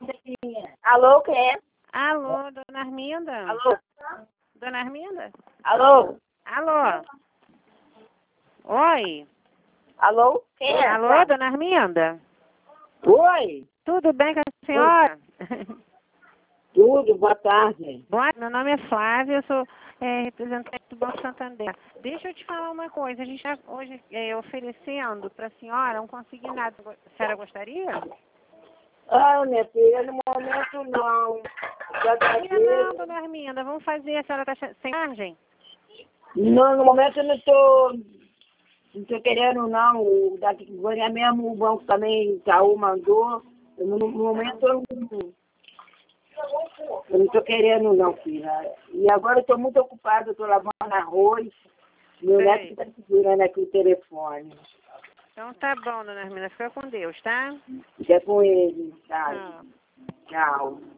Alô, quem é? Alô, dona Arminda? Alô? Dona Arminda? Alô? Alô? Oi? Alô? Quem é? Alô, dona Arminda? Oi? Tudo bem com a senhora? Tudo, boa tarde. Bom, meu nome é Flávia, eu sou representante do Banco Santander. Deixa eu te falar uma coisa, a gente está hoje oferecendo para a senhora um consignado. A senhora gostaria? Ah, minha filha, no momento não. Já tá Não, dona Arminda, vamos fazer, a senhora está sem margem? Não, no momento eu não tô querendo não. Daqui agora mesmo o banco também, Itaú mandou. No momento eu não tô querendo não, filha. E agora eu tô muito ocupada, eu tô lavando arroz. Meu Sei. neto tá segurando aqui o telefone. Então tá bom, dona Arminda, fica com Deus, tá? Fica com ele, tá? Tchau. Tchau.